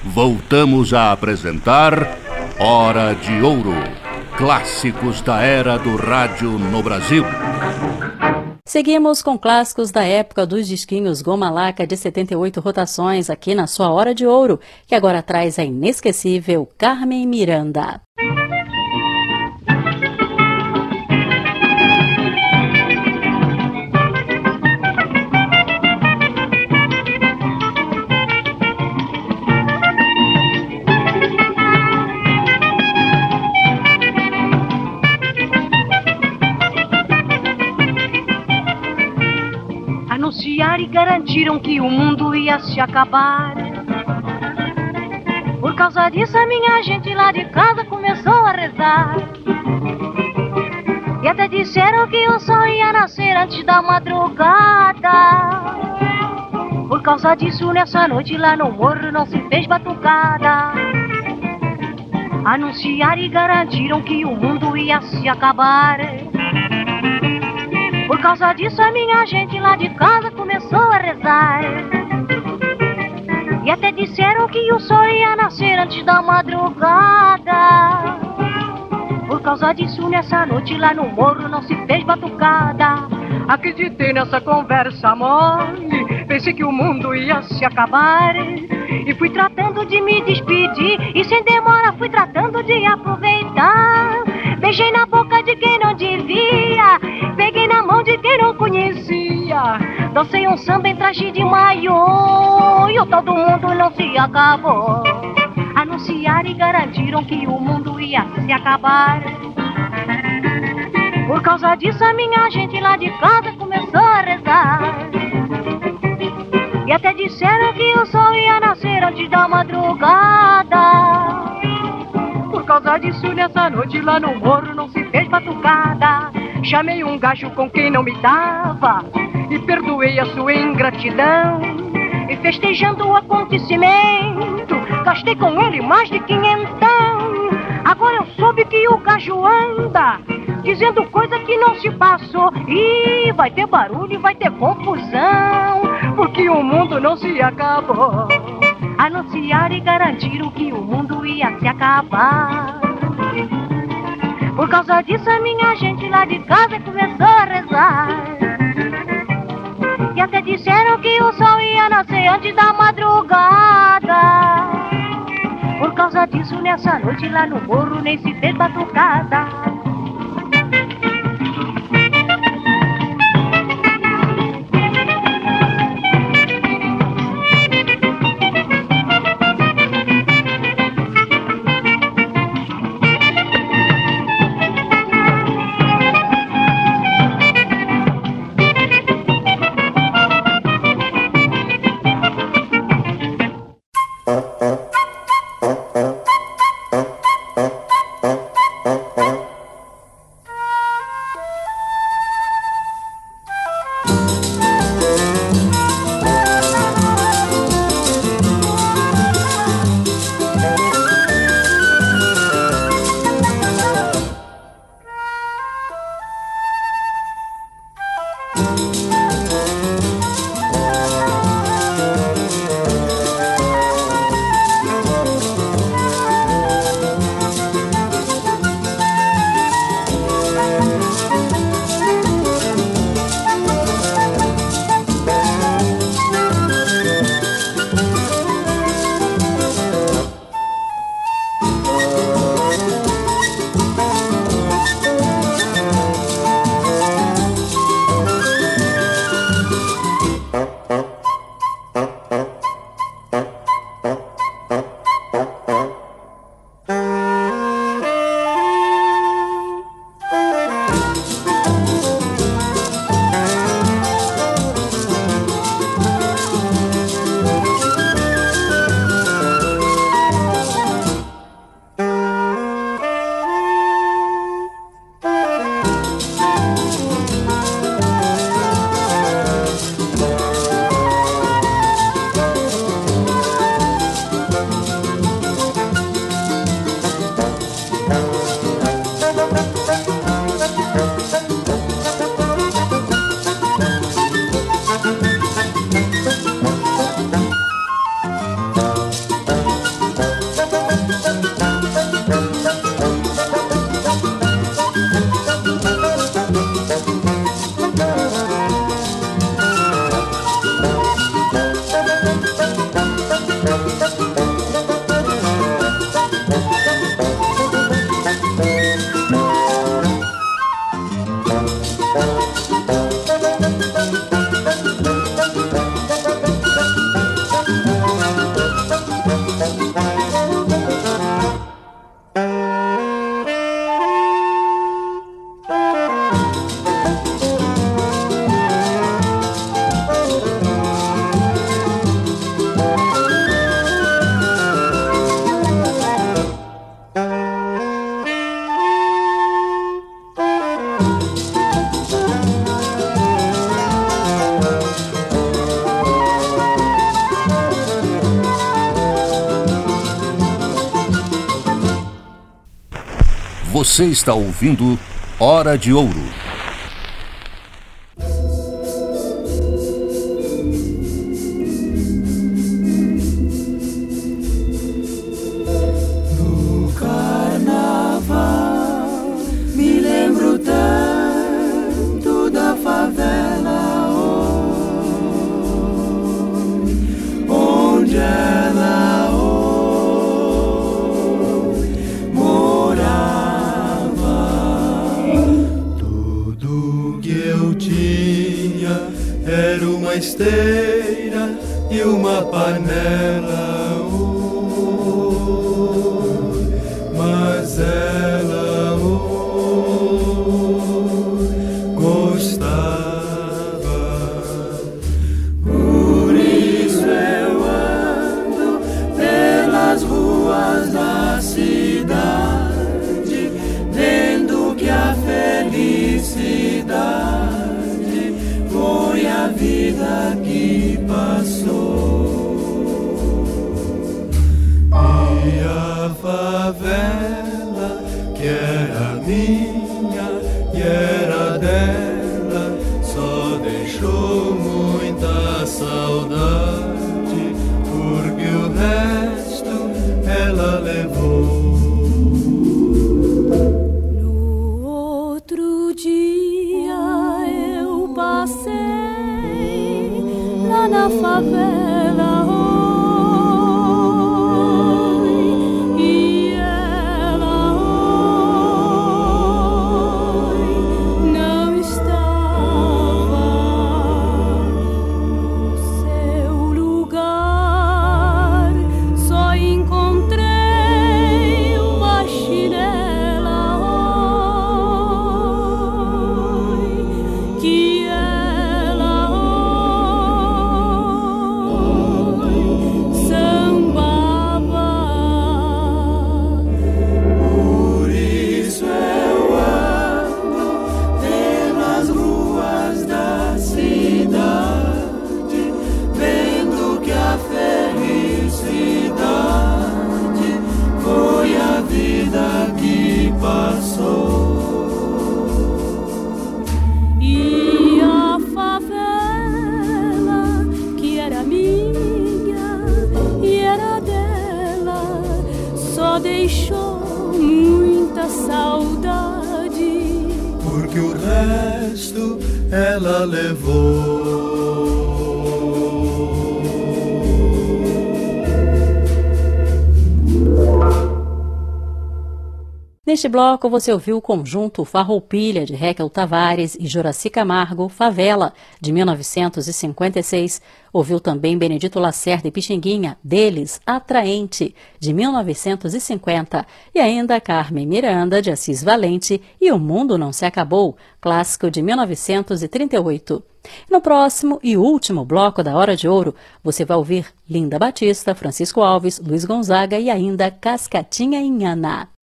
voltamos a apresentar Hora de Ouro, clássicos da era do rádio no Brasil. Seguimos com clássicos da época dos disquinhos Goma Laca de 78 rotações aqui na sua Hora de Ouro, que agora traz a inesquecível Carmen Miranda. E garantiram que o mundo ia se acabar. Por causa disso a minha gente lá de casa começou a rezar. E até disseram que o sol ia nascer antes da madrugada. Por causa disso nessa noite lá no morro não se fez batucada. Anunciaram e garantiram que o mundo ia se acabar. Por causa disso a minha gente lá de casa começou a rezar. E até disseram que o sol ia nascer antes da madrugada. Por causa disso nessa noite lá no morro não se fez batucada. Acreditei nessa conversa mole, pensei que o mundo ia se acabar. E fui tratando de me despedir, e sem demora fui tratando de aproveitar. Beijei na boca de quem não devia, peguei na mão de quem não conhecia. Dancei um samba em traje de maiô, e o tal do mundo não se acabou. Anunciaram e garantiram que o mundo ia se acabar. Por causa disso a minha gente lá de casa começou a rezar. E até disseram que o sol ia nascer antes da madrugada. Por causa disso nessa noite lá no morro não se fez batucada. Chamei um gajo com quem não me dava e perdoei a sua ingratidão. E festejando o acontecimento gastei com ele mais de 500. Agora eu soube que o gajo anda dizendo coisa que não se passou. E vai ter barulho e vai ter confusão, porque o mundo não se acabou. Anunciaram e garantiram que o mundo ia se acabar. Por causa disso a minha gente lá de casa começou a rezar. E até disseram que o sol ia nascer antes da madrugada. Por causa disso nessa noite lá no morro nem se fez batucada. Você está ouvindo Hora de Ouro. No carnaval me lembro tanto da favela onde ela era uma esteira e uma panela, mas ela gostava. Por isso eu ando pelas ruas da cidade, vendo que a felicidade foi a vida que passou. E a favela que era minha e era dela só deixou muita saudade, porque o resto ela levou. No outro dia passei lá na favela, e ela não estava no seu lugar, só encontrei uma chinela que deixou muita saudade, porque o resto ela levou. Neste bloco você ouviu o conjunto Farroupilha, de Raquel Tavares e Juraci Camargo, Favela, de 1956. Ouviu também Benedito Lacerda e Pixinguinha, deles, Atraente, de 1950. E ainda Carmen Miranda, de Assis Valente, e O Mundo Não Se Acabou, clássico de 1938. No próximo e último bloco da Hora de Ouro, você vai ouvir Linda Batista, Francisco Alves, Luiz Gonzaga e ainda Cascatinha Inhana.